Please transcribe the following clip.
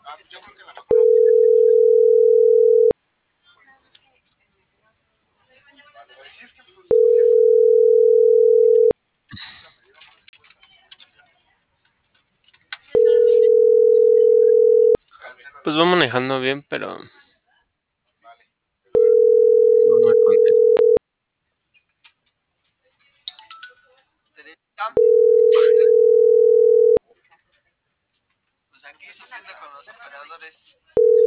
Pues va manejando bien, pero no me contesta. Pues aquí sufriendo con los operadores.